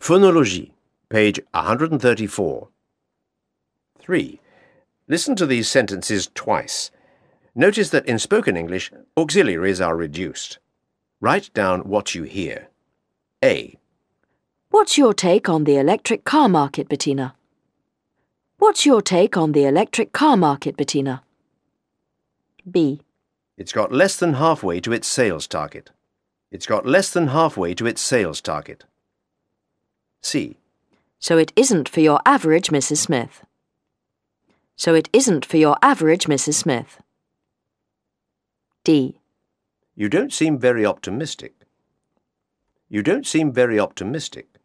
Phonologie, page 134. 3. Listen to these sentences twice. Notice that in spoken English, auxiliaries are reduced. Write down what you hear. A. What's your take on the electric car market, Bettina? What's your take on the electric car market, Bettina? B. It's got less than halfway to its sales target. It's got less than halfway to its sales target. C. So it isn't for your average Mrs. Smith. So it isn't for your average Mrs. Smith. D. You don't seem very optimistic. You don't seem very optimistic.